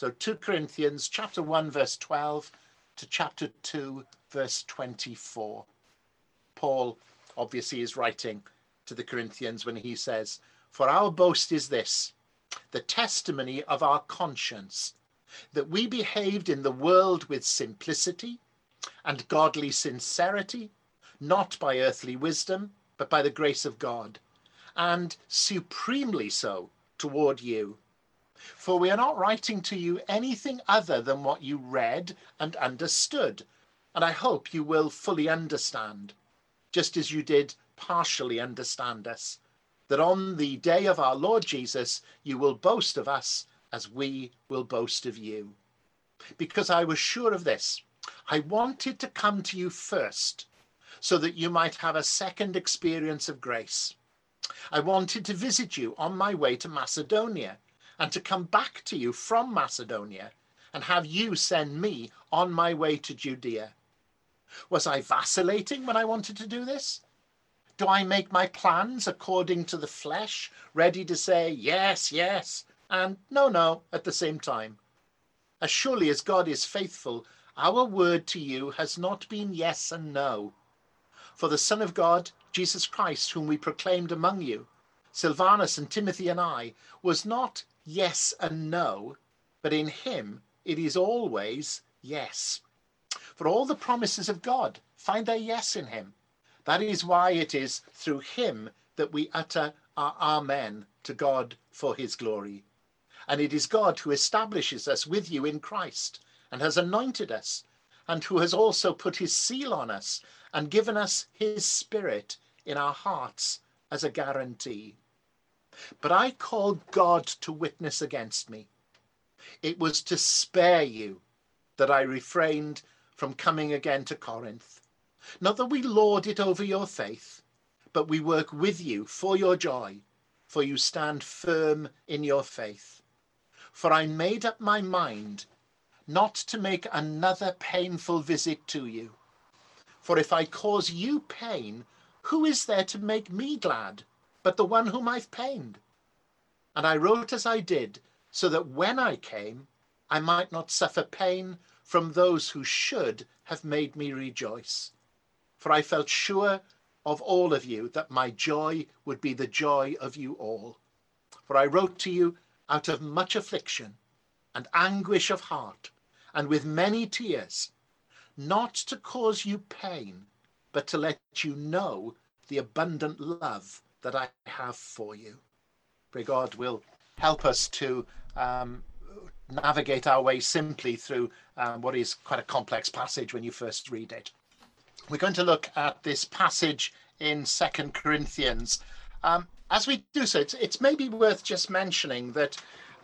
So 2 Corinthians chapter 1, verse 12 to chapter 2, verse 24. Paul obviously is writing to the Corinthians when he says, "For our boast is this, the testimony of our conscience, that we behaved in the world with simplicity and godly sincerity, not by earthly wisdom, but by the grace of God, and supremely so toward you. For we are not writing to you anything other than what you read and understood, and I hope you will fully understand, just as you did partially understand us, that on the day of our Lord Jesus you will boast of us as we will boast of you. Because I was sure of this, I wanted to come to you first, so that you might have a second experience of grace. I wanted to visit you on my way to Macedonia, and to come back to you from Macedonia, and have you send me on my way to Judea. Was I vacillating when I wanted to do this? Do I make my plans according to the flesh, ready to say yes, yes, and no, no at the same time? As surely as God is faithful, our word to you has not been yes and no. For the Son of God, Jesus Christ, whom we proclaimed among you, Silvanus and Timothy and I, was not yes and no, but in him it is always yes. For all the promises of God find their yes in him. That is why it is through him that we utter our amen to God for his glory. And it is God who establishes us with you in Christ and has anointed us, and who has also put his seal on us and given us his Spirit in our hearts as a guarantee. But I called God to witness against me. It was to spare you that I refrained from coming again to Corinth. Not that we lord it over your faith, but we work with you for your joy, for you stand firm in your faith. For I made up my mind not to make another painful visit to you. For if I cause you pain, who is there to make me glad but the one whom I've pained? And I wrote as I did, so that when I came, I might not suffer pain from those who should have made me rejoice. For I felt sure of all of you that my joy would be the joy of you all. For I wrote to you out of much affliction and anguish of heart, and with many tears, not to cause you pain, but to let you know the abundant love that I have for you. Pray God will help us to navigate our way simply through what is quite a complex passage when you first read it. We're going to look at this passage in 2 Corinthians. As we do so, it's maybe worth just mentioning that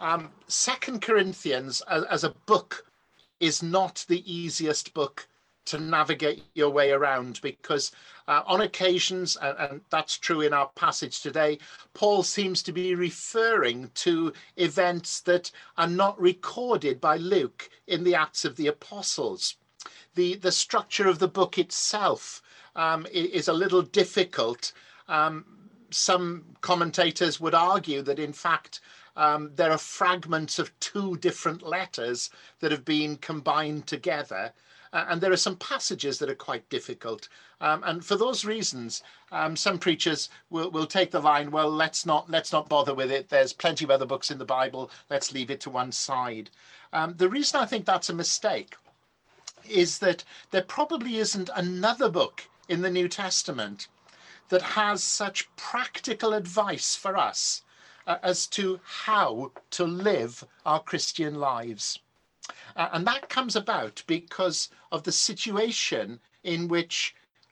2 Corinthians as a book is not the easiest book to navigate your way around, because on occasions, and that's true in our passage today, Paul seems to be referring to events that are not recorded by Luke in the Acts of the Apostles. The structure of the book itself is a little difficult. Some commentators would argue that, in fact, there are fragments of two different letters that have been combined together. And there are some passages that are quite difficult. And for those reasons, some preachers will take the line, well, let's not bother with it. There's plenty of other books in the Bible. Let's leave it to one side. The reason I think that's a mistake is that there probably isn't another book in the New Testament that has such practical advice for us as to how to live our Christian lives. And that comes about because of the situation in which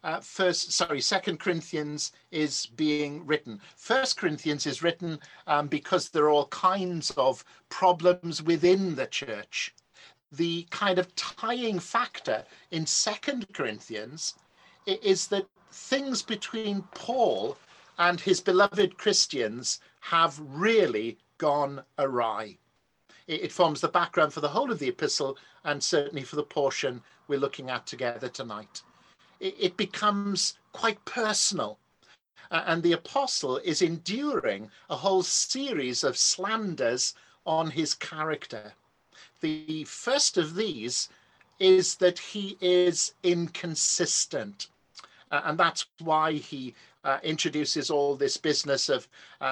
2 Corinthians is being written. 1 Corinthians is written because there are all kinds of problems within the church. The kind of tying factor in 2 Corinthians is that things between Paul and his beloved Christians have really gone awry. It forms the background for the whole of the epistle, and certainly for the portion we're looking at together tonight. It becomes quite personal, and the apostle is enduring a whole series of slanders on his character. The first of these is that he is inconsistent. And that's why he introduces all this business of,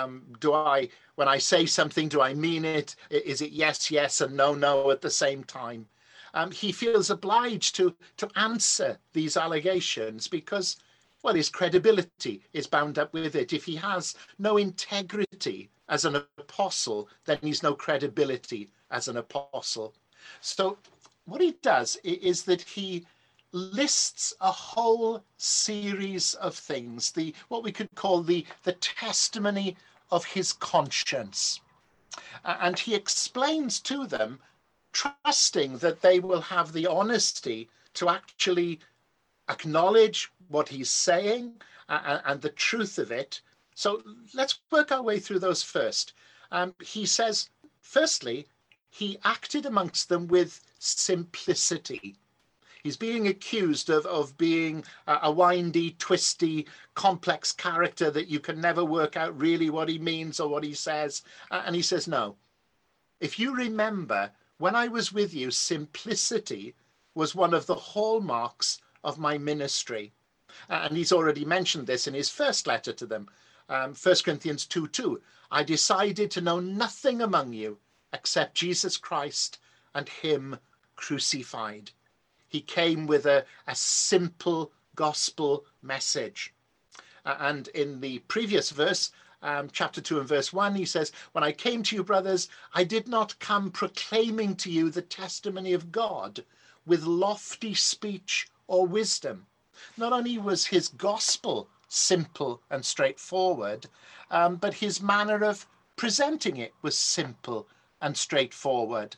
when I say something, do I mean it? Is it yes, yes, and no, no at the same time? He feels obliged to answer these allegations because, well, his credibility is bound up with it. If he has no integrity as an apostle, then he's no credibility as an apostle. So what he does is that he lists a whole series of things, what we could call the testimony of his conscience. And he explains to them, trusting that they will have the honesty to actually acknowledge what he's saying and the truth of it. So let's work our way through those first. He says, firstly, he acted amongst them with simplicity. He's being accused of being a windy, twisty, complex character that you can never work out really what he means or what he says. And he says, no. If you remember, when I was with you, simplicity was one of the hallmarks of my ministry. And he's already mentioned this in his first letter to them, 1 Corinthians 2:2. I decided to know nothing among you except Jesus Christ and him crucified. He came with a simple gospel message. And in the previous verse, chapter 2 and verse 1, he says, when I came to you, brothers, I did not come proclaiming to you the testimony of God with lofty speech or wisdom. Not only was his gospel simple and straightforward, but his manner of presenting it was simple and straightforward.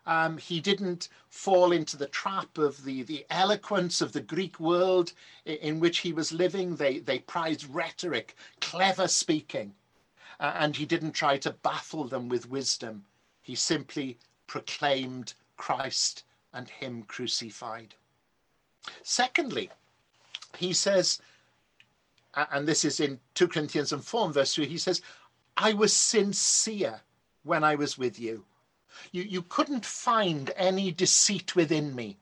He didn't fall into the trap of the eloquence of the Greek world in which he was living. They prized rhetoric, clever speaking, and he didn't try to baffle them with wisdom. He simply proclaimed Christ and him crucified. Secondly, he says, and this is in 2 Corinthians 4 verse 3, he says, I was sincere when I was with you. You couldn't find any deceit within me.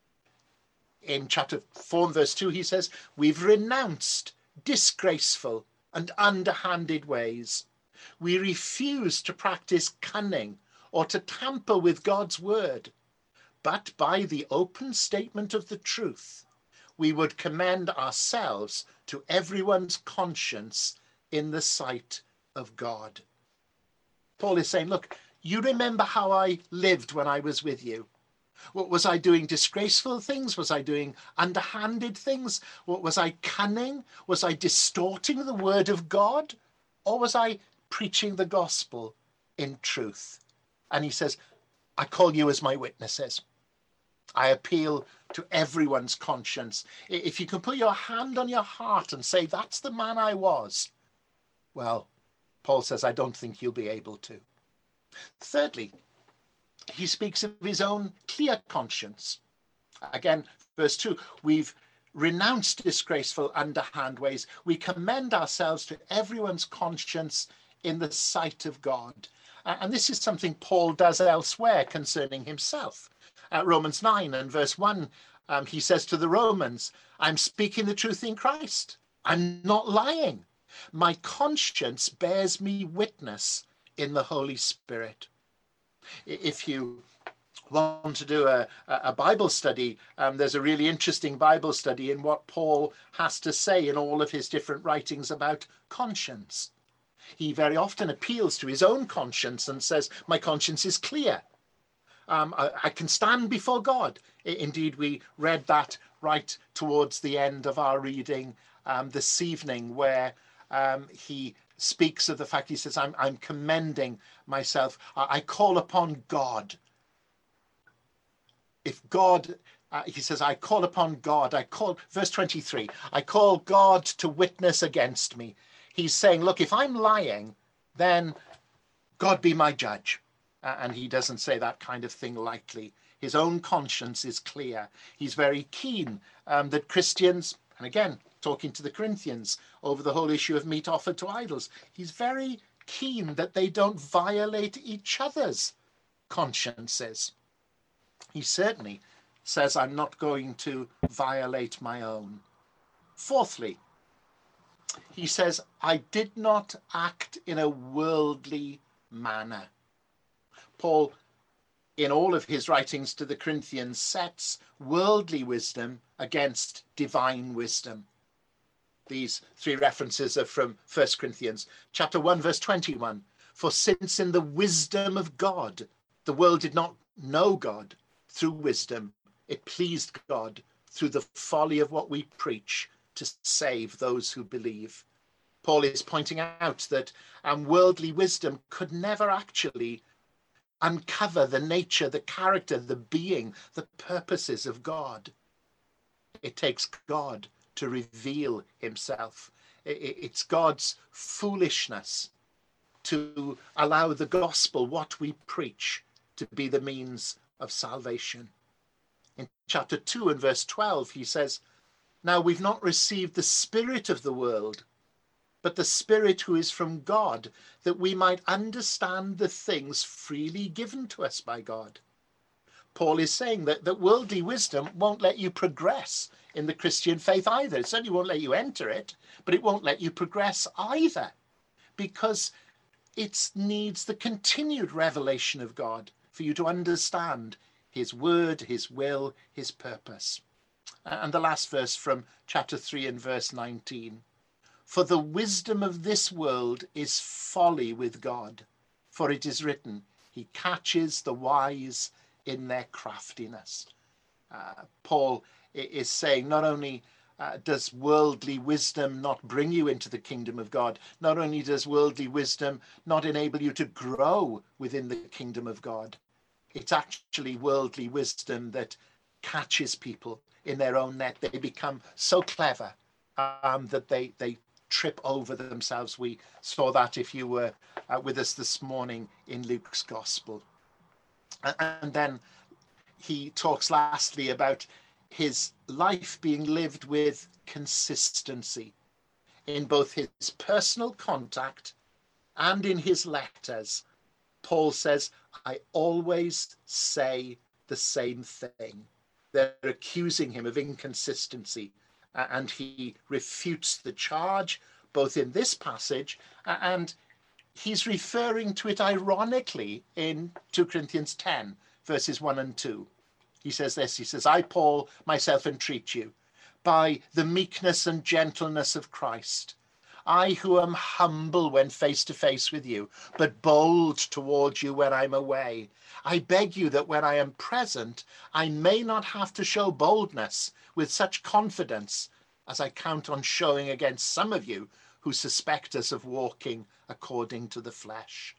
In chapter 4 verse 2, he says, we've renounced disgraceful and underhanded ways. We refuse to practice cunning or to tamper with God's word. But by the open statement of the truth, we would commend ourselves to everyone's conscience in the sight of God. Paul is saying, look, you remember how I lived when I was with you. What was I doing? Disgraceful things? Was I doing underhanded things? What was I cunning? Was I distorting the word of God? Or was I preaching the gospel in truth? And he says, I call you as my witnesses. I appeal to everyone's conscience. If you can put your hand on your heart and say, that's the man I was, well, Paul says, I don't think you'll be able to. Thirdly, he speaks of his own clear conscience. Again, verse 2, we've renounced disgraceful underhand ways. We commend ourselves to everyone's conscience in the sight of God. And this is something Paul does elsewhere concerning himself. Romans 9 and verse 1, he says to the Romans, I'm speaking the truth in Christ. I'm not lying. My conscience bears me witness in the Holy Spirit. If you want to do a Bible study, there's a really interesting Bible study in what Paul has to say in all of his different writings about conscience. He very often appeals to his own conscience and says, my conscience is clear. I can stand before God. Indeed, we read that right towards the end of our reading this evening, where he speaks of the fact, he says, I'm commending myself. I call upon God. If God, he says, I call upon God. Verse 23, I call God to witness against me. He's saying, look, if I'm lying, then God be my judge. And he doesn't say that kind of thing lightly. His own conscience is clear. He's very keen that Christians, and again, talking to the Corinthians over the whole issue of meat offered to idols, he's very keen that they don't violate each other's consciences. He certainly says, I'm not going to violate my own. Fourthly, he says, I did not act in a worldly manner. Paul, in all of his writings to the Corinthians, sets worldly wisdom against divine wisdom. These three references are from 1 Corinthians chapter 1, verse 21. For since in the wisdom of God, the world did not know God through wisdom, it pleased God through the folly of what we preach to save those who believe. Paul is pointing out that worldly wisdom could never actually uncover the nature, the character, the being, the purposes of God. It takes God to reveal himself. It's God's foolishness to allow the gospel, what we preach, to be the means of salvation. In chapter 2 and verse 12, he says, now we've not received the spirit of the world, but the Spirit who is from God, that we might understand the things freely given to us by God. Paul is saying that worldly wisdom won't let you progress in the Christian faith either. It certainly won't let you enter it, but it won't let you progress either, because it needs the continued revelation of God for you to understand his word, his will, his purpose. And the last verse from chapter 3 and verse 19. For the wisdom of this world is folly with God, for it is written, he catches the wise in their craftiness. Paul is saying not only does worldly wisdom not bring you into the kingdom of God, not only does worldly wisdom not enable you to grow within the kingdom of God, it's actually worldly wisdom that catches people in their own net. They become so clever that they trip over themselves. We saw that if you were with us this morning in Luke's gospel. And then he talks lastly about his life being lived with consistency in both his personal contact and in his letters. Paul says, I always say the same thing. They're accusing him of inconsistency, and he refutes the charge both in this passage, and he's referring to it ironically in 2 Corinthians 10, verses 1 and 2. He says this, he says, I, Paul, myself entreat you, by the meekness and gentleness of Christ, I who am humble when face to face with you, but bold towards you when I'm away. I beg you that when I am present, I may not have to show boldness with such confidence as I count on showing against some of you who suspect us of walking according to the flesh.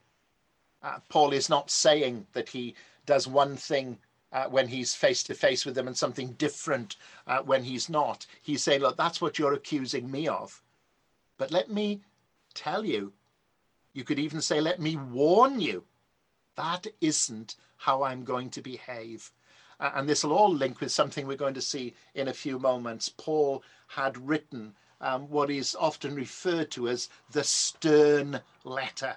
Paul is not saying that he does one thing when he's face to face with them and something different when he's not. He's saying, look, that's what you're accusing me of. But let me tell you, you could even say, let me warn you, that isn't how I'm going to behave. And this will all link with something we're going to see in a few moments. Paul had written what is often referred to as the stern letter.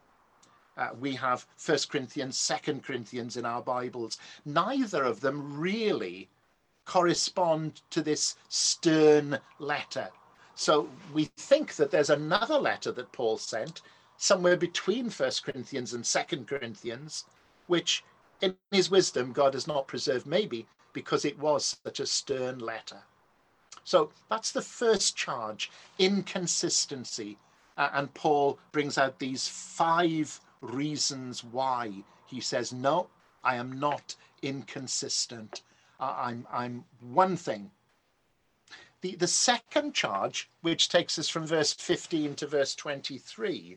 We have 1 Corinthians, 2 Corinthians in our Bibles. Neither of them really correspond to this stern letter. So we think that there's another letter that Paul sent somewhere between 1 Corinthians and 2 Corinthians, which in his wisdom God has not preserved, maybe because it was such a stern letter. So that's the first charge, inconsistency. And Paul brings out these 5 reasons why. He says, no, I am not inconsistent. I'm one thing. The second charge, which takes us from verse 15 to verse 23,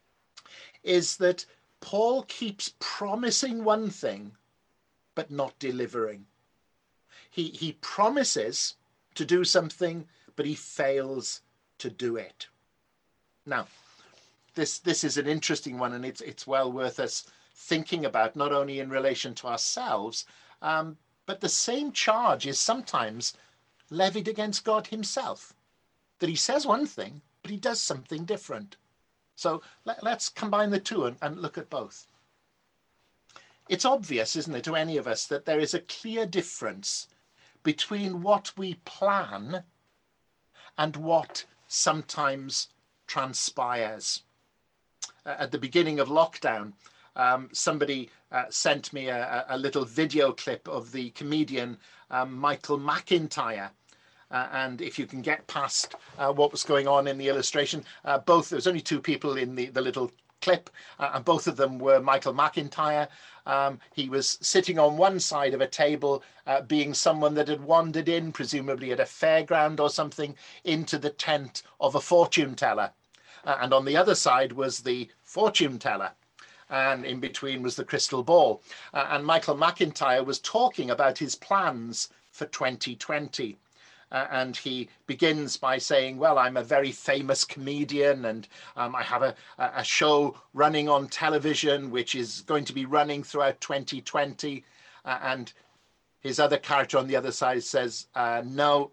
is that Paul keeps promising one thing, but not delivering. He promises to do something, but he fails to do it. Now, this is an interesting one, and it's well worth us thinking about, not only in relation to ourselves, but the same charge is sometimes levied against God himself, that he says one thing, but he does something different. So let's combine the two and look at both. It's obvious, isn't it, to any of us, that there is a clear difference between what we plan and what sometimes transpires. At the beginning of lockdown, somebody sent me a little video clip of the comedian Michael McIntyre. And if you can get past what was going on in the illustration, there was only two people in the little clip, and both of them were Michael McIntyre. He was sitting on one side of a table, being someone that had wandered in, presumably at a fairground or something, into the tent of a fortune teller. And on the other side was the fortune teller. And in between was the crystal ball. And Michael McIntyre was talking about his plans for 2020. And he begins by saying, well, I'm a very famous comedian, and I have a show running on television, which is going to be running throughout 2020. And his other character on the other side says, no,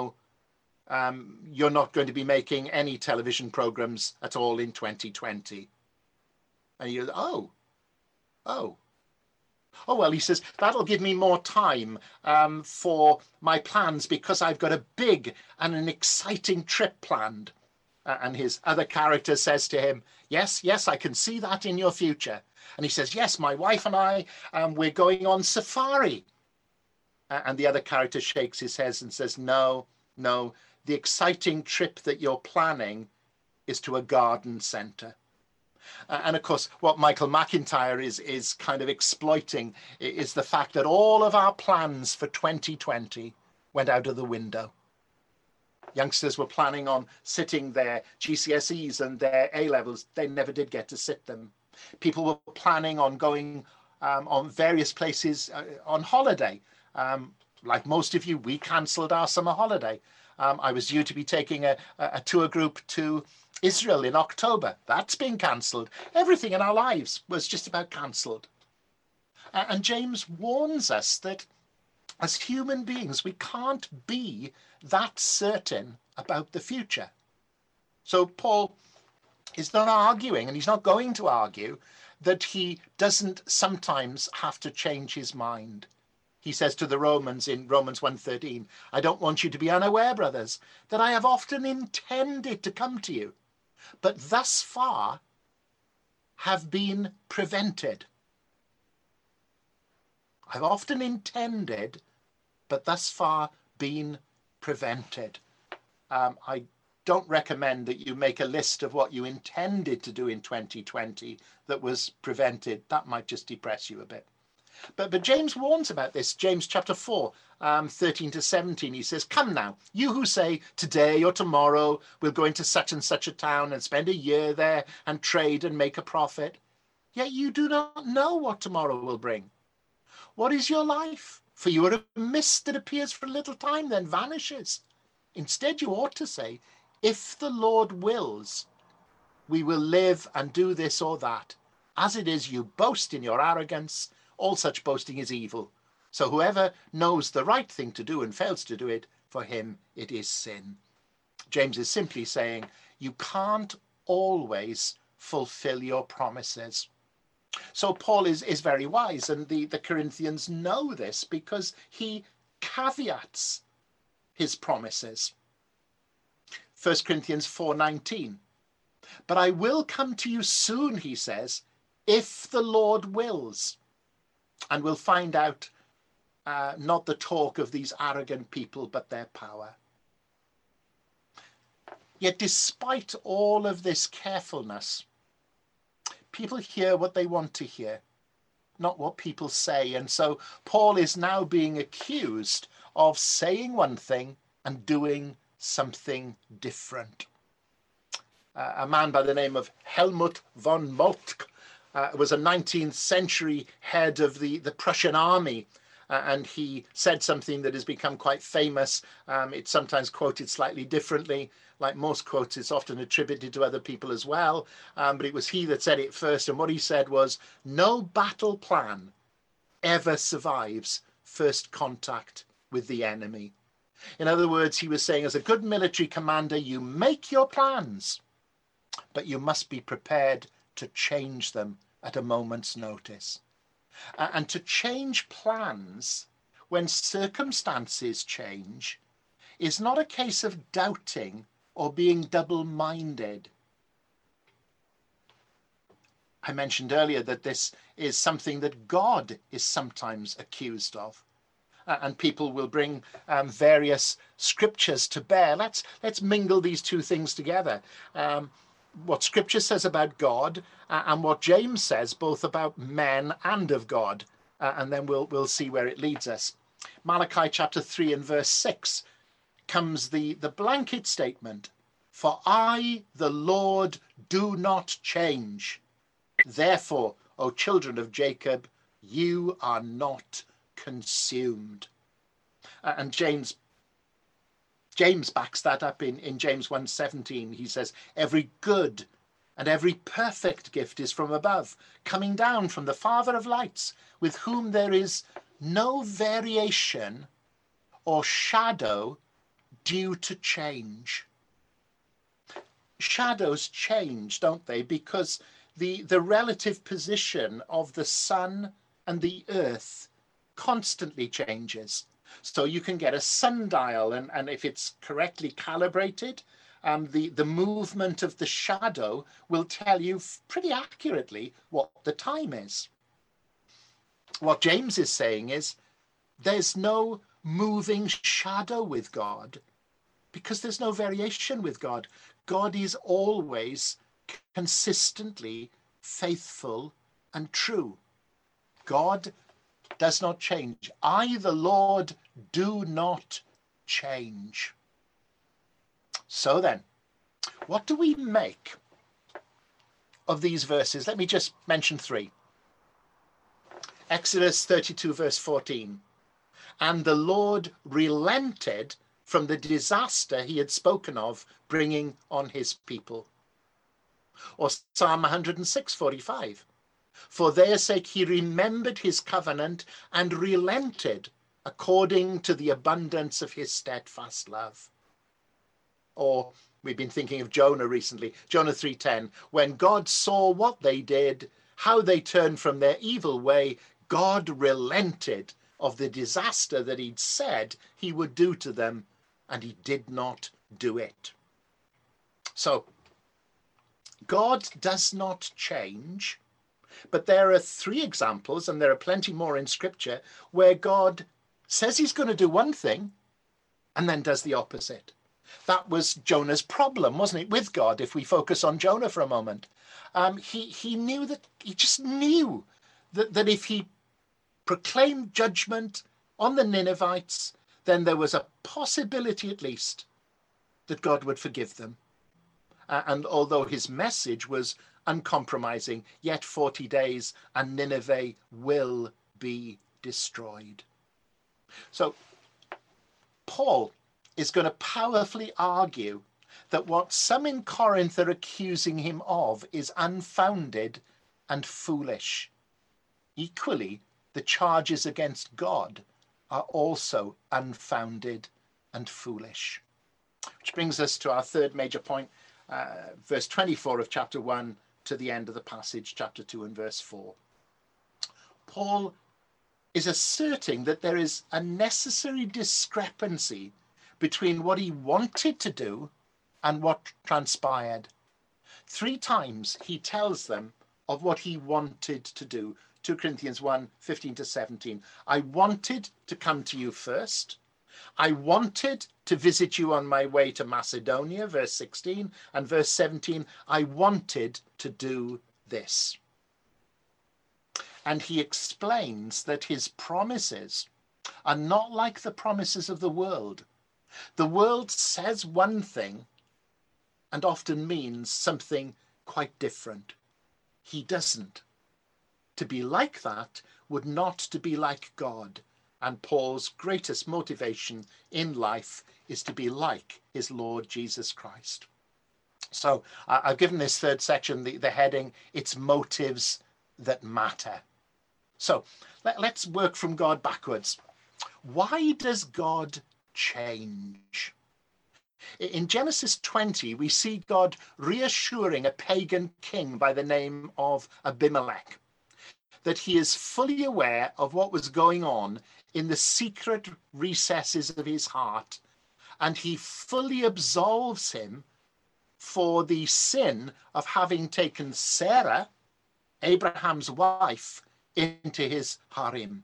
you're not going to be making any television programs at all in 2020. And you go, oh, well, he says, that'll give me more time for my plans, because I've got a big and an exciting trip planned. And his other character says to him, yes, I can see that in your future. And he says, yes, my wife and I, we're going on safari. And the other character shakes his head and says, no, the exciting trip that you're planning is to a garden centre. And of course, what Michael McIntyre is kind of exploiting is the fact that all of our plans for 2020 went out of the window. Youngsters were planning on sitting their GCSEs and their A-levels. They never did get to sit them. People were planning on going on various places on holiday. Like most of you, we cancelled our summer holiday. I was due to be taking a tour group to Israel in October. That's been cancelled. Everything in our lives was just about cancelled. And James warns us that as human beings, we can't be that certain about the future. So Paul is not arguing, and he's not going to argue, that he doesn't sometimes have to change his mind. He says to the Romans in Romans 1:13, I don't want you to be unaware, brothers, that I have often intended to come to you, but thus far have been prevented. I've often intended, but thus far been prevented. I don't recommend that you make a list of what you intended to do in 2020 that was prevented. That might just depress you a bit. But James warns about this. James chapter 4, 13 to 17, he says, come now, you who say today or tomorrow we'll go into such and such a town and spend a year there and trade and make a profit. Yet you do not know what tomorrow will bring. What is your life? For you are a mist that appears for a little time, then vanishes. Instead, you ought to say, if the Lord wills, we will live and do this or that. As it is, you boast in your arrogance. All such boasting is evil. So whoever knows the right thing to do and fails to do it, for him it is sin. James is simply saying, you can't always fulfill your promises. So Paul is very wise, and the Corinthians know this because he caveats his promises. 1 Corinthians 4:19. But I will come to you soon, he says, if the Lord wills. And we'll find out not the talk of these arrogant people, but their power. Yet despite all of this carefulness, people hear what they want to hear, not what people say. And so Paul is now being accused of saying one thing and doing something different. A man by the name of Helmut von Moltke was a 19th century head of the Prussian army, and he said something that has become quite famous. It's sometimes quoted slightly differently. Like most quotes, it's often attributed to other people as well, but it was he that said it first, and what he said was, no battle plan ever survives first contact with the enemy. In other words, he was saying, as a good military commander, you make your plans, but you must be prepared to change them at a moment's notice. And to change plans when circumstances change is not a case of doubting or being double-minded. I mentioned earlier that this is something that God is sometimes accused of. And people will bring various scriptures to bear. Let's mingle these two things together. What Scripture says about God and what James says both about men and of God. And then we'll see where it leads us. Malachi chapter 3 and verse 6 comes the blanket statement, "For I, the Lord, do not change. Therefore, O children of Jacob, you are not consumed." And James backs that up in James 1:17. He says, "Every good and every perfect gift is from above, coming down from the Father of lights, with whom there is no variation or shadow due to change." Shadows change, don't they? Because the relative position of the sun and the earth constantly changes. So you can get a sundial, and if it's correctly calibrated, the movement of the shadow will tell you pretty accurately what the time is. What James is saying is there's no moving shadow with God because there's no variation with God. God is always consistently faithful and true. God does not change. I, the Lord, do not change. So then, what do we make of these verses? Let me just mention three. Exodus 32 verse 14. "And the Lord relented from the disaster he had spoken of bringing on his people." Or Psalm 106:45. "For their sake he remembered his covenant and relented according to the abundance of his steadfast love." Or we've been thinking of Jonah recently, Jonah 3:10. "When God saw what they did, how they turned from their evil way, God relented of the disaster that he'd said he would do to them, and he did not do it." So God does not change, but there are three examples, and there are plenty more in Scripture, where God says he's going to do one thing and then does the opposite. That was Jonah's problem, wasn't it, with God, if we focus on Jonah for a moment. He just knew that if he proclaimed judgment on the Ninevites, then there was a possibility at least that God would forgive them. And although his message was uncompromising, yet 40 days and Nineveh will be destroyed. So Paul is going to powerfully argue that what some in Corinth are accusing him of is unfounded and foolish. Equally, the charges against God are also unfounded and foolish. Which brings us to our third major point, verse 24 of chapter 1 to the end of the passage, chapter 2 and verse 4. Paul is asserting that there is a necessary discrepancy between what he wanted to do and what transpired. 3 times he tells them of what he wanted to do. 2 Corinthians 1:15 to 17. "I wanted to come to you first. I wanted to visit you on my way to Macedonia," verse 16, and verse 17, "I wanted to do this." And he explains that his promises are not like the promises of the world. The world says one thing and often means something quite different. He doesn't. To be like that would not to be like God. And Paul's greatest motivation in life is to be like his Lord Jesus Christ. So I've given this third section the heading, "It's motives that matter." So let's work from God backwards. Why does God change? In Genesis 20, we see God reassuring a pagan king by the name of Abimelech that he is fully aware of what was going on in the secret recesses of his heart, and he fully absolves him for the sin of having taken Sarah, Abraham's wife, into his harem.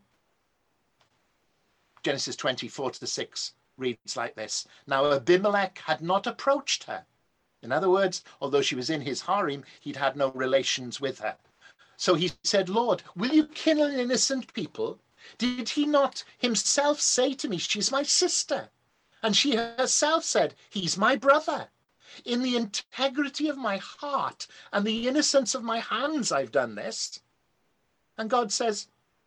Genesis 24-6 reads like this. Now Abimelech had not approached her. In other words, although she was in his harem, he'd had no relations with her. So he said, Lord, will you kill innocent people? Did he not himself say to me, she's my sister? And she herself said, he's my brother. In the integrity of my heart and the innocence of my hands, I've done this. And God says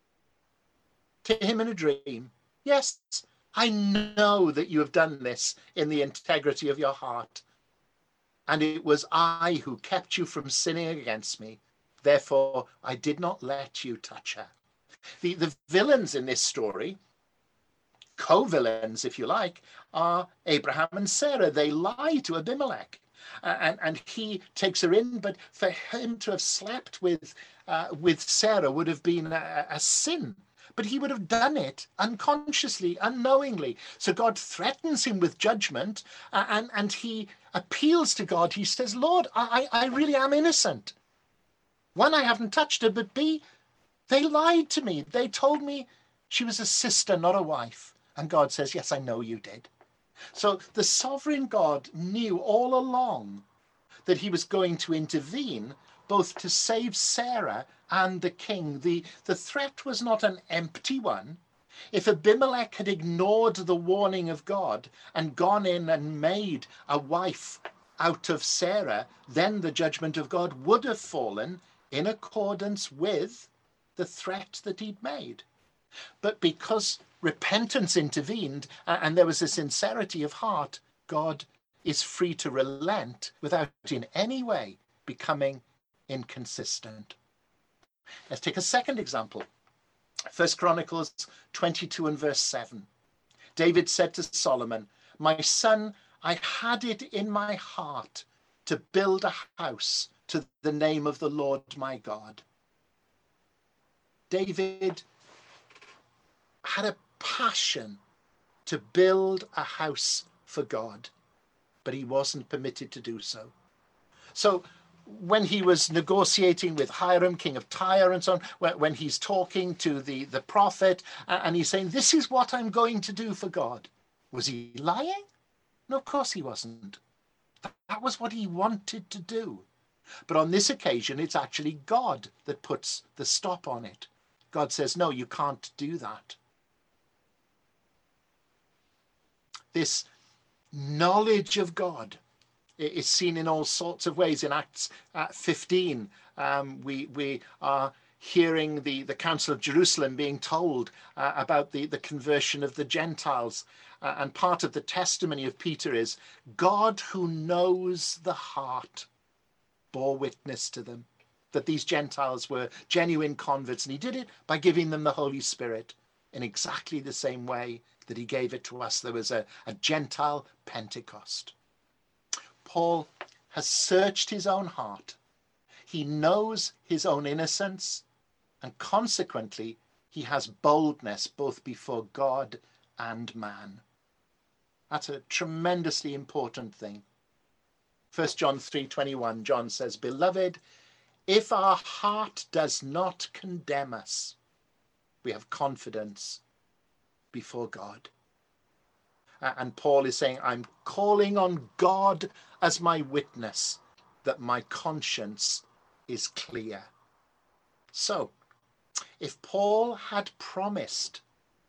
to him in a dream, yes, I know that you have done this in the integrity of your heart. And it was I who kept you from sinning against me. Therefore, I did not let you touch her. The villains in this story, co-villains, if you like, are Abraham and Sarah. They lie to Abimelech. And he takes her in, but for him to have slept with Sarah would have been a sin. But he would have done it unconsciously, unknowingly. So God threatens him with judgment, and he appeals to God. He says, Lord, I really am innocent. One, I haven't touched her, but B, they lied to me. They told me she was a sister, not a wife. And God says, yes, I know you did. So the sovereign God knew all along that he was going to intervene, both to save Sarah and the king. The threat was not an empty one. If Abimelech had ignored the warning of God and gone in and made a wife out of Sarah, then the judgment of God would have fallen in accordance with the threat that he'd made. But because repentance intervened and there was a sincerity of heart, God is free to relent without in any way becoming inconsistent. Let's take a second example. 1 Chronicles 22 and verse 7. David said to Solomon, my son, I had it in my heart to build a house to the name of the Lord my God. David had a passion to build a house for God, but he wasn't permitted to do so. So when he was negotiating with Hiram, king of Tyre, and so on, when he's talking to the prophet, and he's saying, this is what I'm going to do for God, was he lying? No, of course he wasn't. That was what he wanted to do. But on this occasion, it's actually God that puts the stop on it. God says, no, you can't do that. This knowledge of God is seen in all sorts of ways. In Acts 15, we are hearing the Council of Jerusalem being told about the conversion of the Gentiles. And part of the testimony of Peter is, God who knows the heart bore witness to them that these Gentiles were genuine converts. And he did it by giving them the Holy Spirit in exactly the same way that he gave it to us. There was a Gentile Pentecost. Paul has searched his own heart. He knows his own innocence, and consequently, he has boldness both before God and man. That's a tremendously important thing. 1 John 3:21, John says, beloved, if our heart does not condemn us, we have confidence before God. And Paul is saying, I'm calling on God as my witness that my conscience is clear. So, if Paul had promised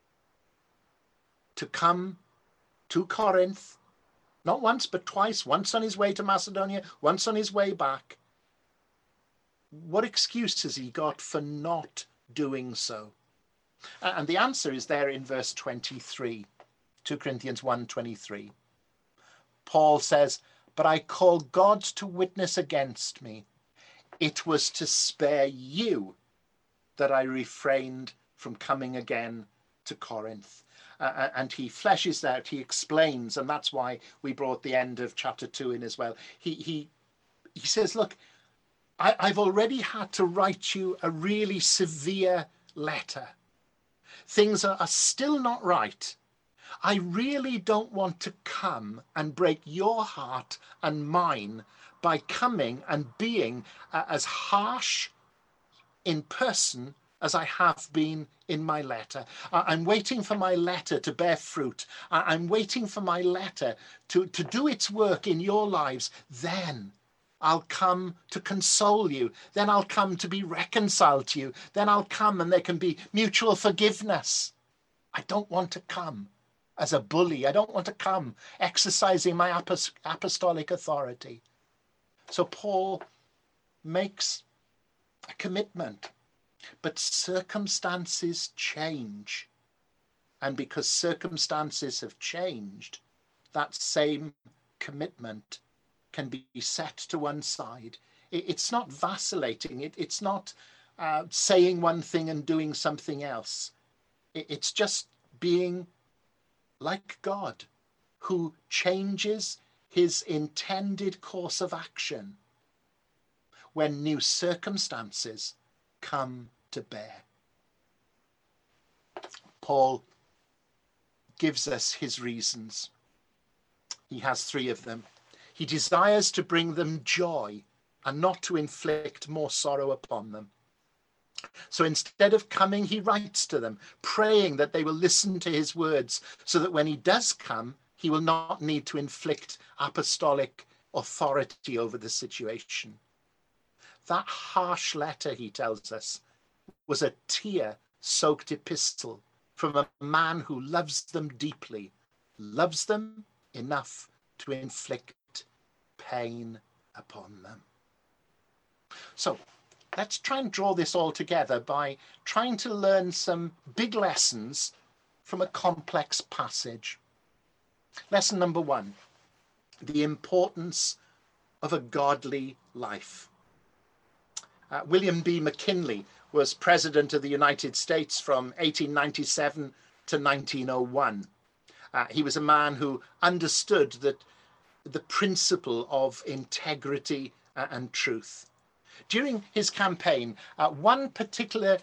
to come to Corinth, not once but twice, once on his way to Macedonia, once on his way back, what excuse has he got for not doing so? And the answer is there in verse 23, 2 Corinthians 1:23. Paul says, but I call God to witness against me. It was to spare you that I refrained from coming again to Corinth. And he fleshes out, he explains, and that's why we brought the end of chapter 2 in as well. He says, look, I've already had to write you a really severe letter. Things are still not right. I really don't want to come and break your heart and mine by coming and being as harsh in person as I have been in my letter. I'm waiting for my letter to bear fruit. I'm waiting for my letter to do its work in your lives. Then I'll come to console you. Then I'll come to be reconciled to you. Then I'll come and there can be mutual forgiveness. I don't want to come as a bully. I don't want to come exercising my apostolic authority. So Paul makes a commitment, but circumstances change. And because circumstances have changed, that same commitment can be set to one side. It's not vacillating. It's not saying one thing and doing something else. It's just being like God, who changes his intended course of action when new circumstances come to bear. Paul gives us his reasons. He has 3 of them. He desires to bring them joy and not to inflict more sorrow upon them. So instead of coming, he writes to them, praying that they will listen to his words, so that when he does come, he will not need to inflict apostolic authority over the situation. That harsh letter, he tells us, was a tear-soaked epistle from a man who loves them deeply, loves them enough to inflict pain upon them. So let's try and draw this all together by trying to learn some big lessons from a complex passage. Lesson number 1, the importance of a godly life. William B. McKinley was President of the United States from 1897 to 1901. He was a man who understood that the principle of integrity and truth. During his campaign, one particular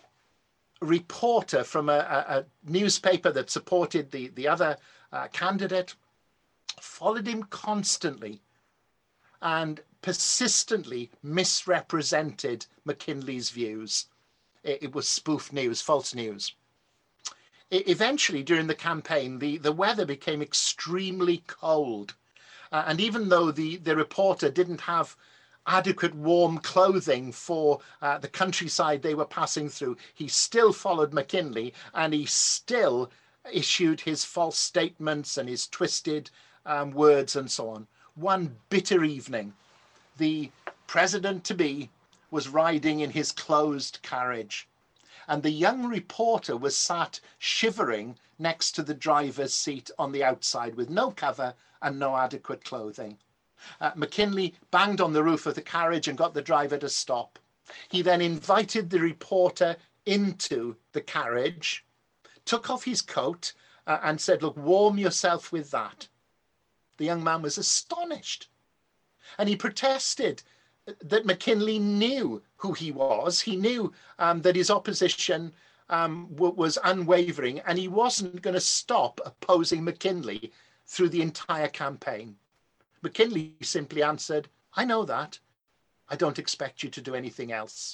reporter from a newspaper that supported the other candidate followed him constantly and persistently misrepresented McKinley's views. It was spoof news, false news. Eventually, during the campaign, the weather became extremely cold. And even though the reporter didn't have adequate warm clothing for the countryside they were passing through, he still followed McKinley, and he still issued his false statements and his twisted words and so on. One bitter evening, the president-to-be was riding in his closed carriage, and the young reporter was sat shivering next to the driver's seat on the outside with no cover and no adequate clothing. McKinley banged on the roof of the carriage and got the driver to stop. He then invited the reporter into the carriage, took off his coat and said, "Look, warm yourself with that." The young man was astonished, and he protested that McKinley knew who he was. He knew that his opposition was unwavering, and he wasn't going to stop opposing McKinley through the entire campaign. McKinley simply answered, "I know that. I don't expect you to do anything else."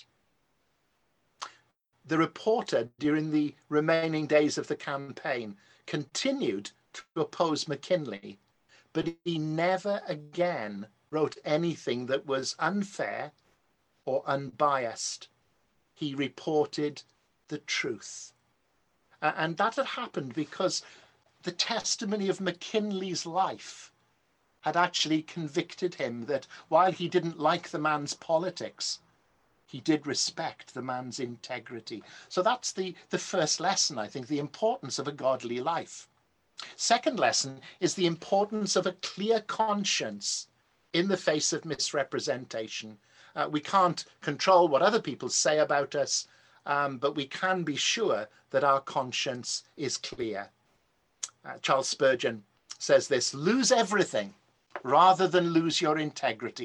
The reporter, during the remaining days of the campaign, continued to oppose McKinley, but he never again wrote anything that was unfair or unbiased. He reported the truth. And that had happened because the testimony of McKinley's life had actually convicted him that while he didn't like the man's politics, he did respect the man's integrity. So that's the first lesson, I think, the importance of a godly life. Second lesson is the importance of a clear conscience in the face of misrepresentation. We can't control what other people say about us, but we can be sure that our conscience is clear. Charles Spurgeon says this: "Lose everything rather than lose your integrity,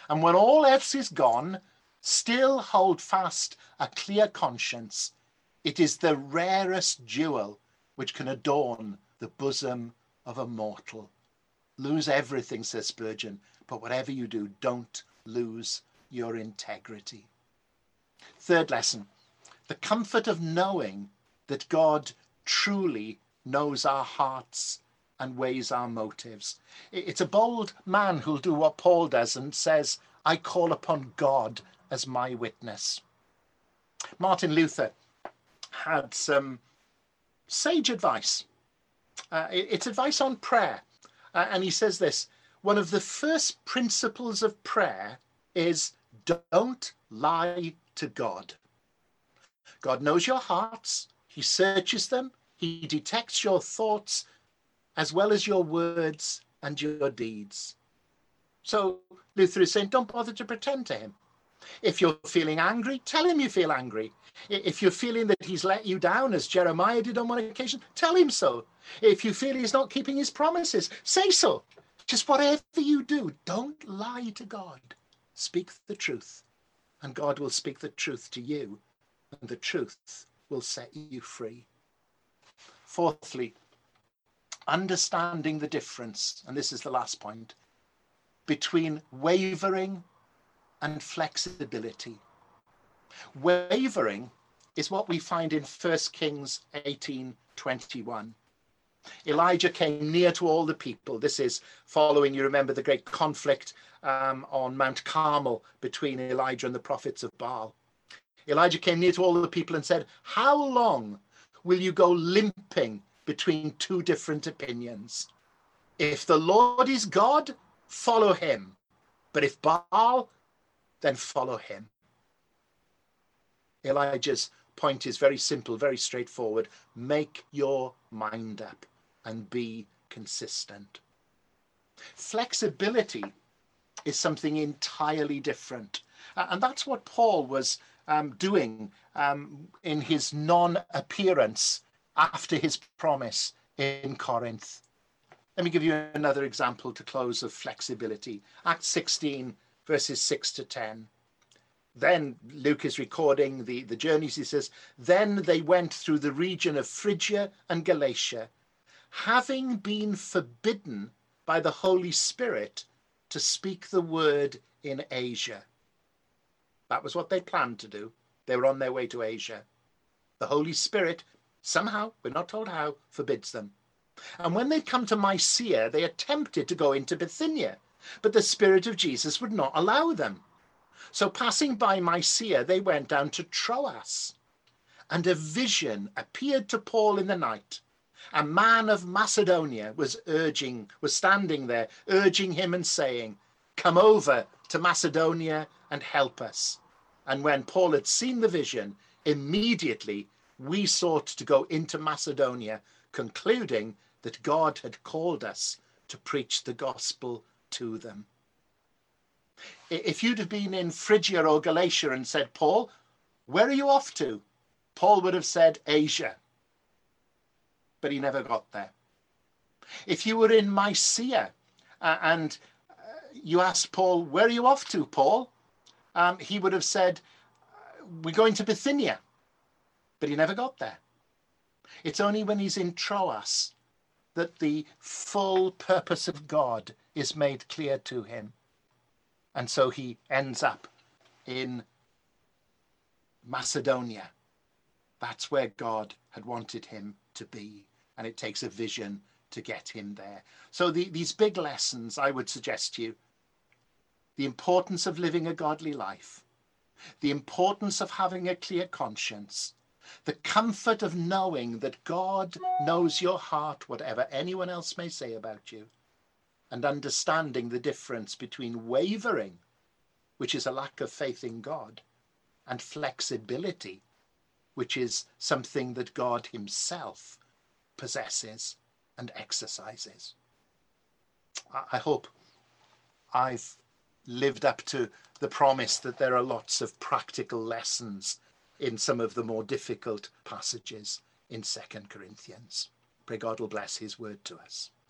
And when all else is gone, still hold fast a clear conscience. It is the rarest jewel which can adorn the bosom of a mortal. Lose everything, says Spurgeon, but whatever you do, don't lose your integrity. Third lesson, the comfort of knowing that God truly knows our hearts and weighs our motives. It's a bold man who'll do what Paul does and says, I call upon God as my witness. Martin Luther had some sage advice. It's advice on prayer. And he says this, one of the first principles of prayer is don't lie to God. God knows your hearts. He searches them. He detects your thoughts as well as your words and your deeds. So Luther is saying, don't bother to pretend to him. If you're feeling angry, tell him you feel angry. If you're feeling that he's let you down, as Jeremiah did on one occasion, tell him so. If you feel he's not keeping his promises, say so. Just whatever you do, don't lie to God. Speak the truth, and God will speak the truth to you, and the truth will set you free. Fourthly, understanding the difference, and this is the last point, between wavering and flexibility. Wavering is what we find in 1 Kings 18:21. Elijah came near to all the people. This is following, you remember, the great conflict on Mount Carmel between Elijah and the prophets of Baal. Elijah came near to all the people and said, how long will you go limping between two different opinions? If the Lord is God, follow him. But if Baal, then follow him. Elijah's point is very simple, very straightforward. Make your mind up and be consistent. Flexibility is something entirely different. And that's what Paul was doing in his non-appearance after his promise in Corinth. Let me give you another example to close of flexibility. Acts 16, verses 6 to 10. Then Luke is recording the journeys. He says, then they went through the region of Phrygia and Galatia, having been forbidden by the Holy Spirit to speak the word in Asia. That was what they planned to do. They were on their way to Asia. The Holy Spirit, somehow, we're not told how, forbids them. And when they come to Mysia, they attempted to go into Bithynia, but the Spirit of Jesus would not allow them. So passing by Mysia, they went down to Troas. And a vision appeared to Paul in the night. A man of Macedonia was standing there, urging him and saying, come over to Macedonia and help us. And when Paul had seen the vision, immediately we sought to go into Macedonia, concluding that God had called us to preach the gospel to them. If you'd have been in Phrygia or Galatia and said, Paul, where are you off to? Paul would have said Asia. But he never got there. If you were in Mysia and you asked Paul, where are you off to, Paul? He would have said, we're going to Bithynia. But he never got there. It's only when he's in Troas that the full purpose of God is made clear to him. And so he ends up in Macedonia. That's where God had wanted him to be. And it takes a vision to get him there. So these big lessons, I would suggest to you, the importance of living a godly life, the importance of having a clear conscience, the comfort of knowing that God knows your heart, whatever anyone else may say about you, and understanding the difference between wavering, which is a lack of faith in God, and flexibility, which is something that God himself possesses and exercises. I hope I've lived up to the promise that there are lots of practical lessons in some of the more difficult passages in 2 Corinthians. Pray God will bless his word to us.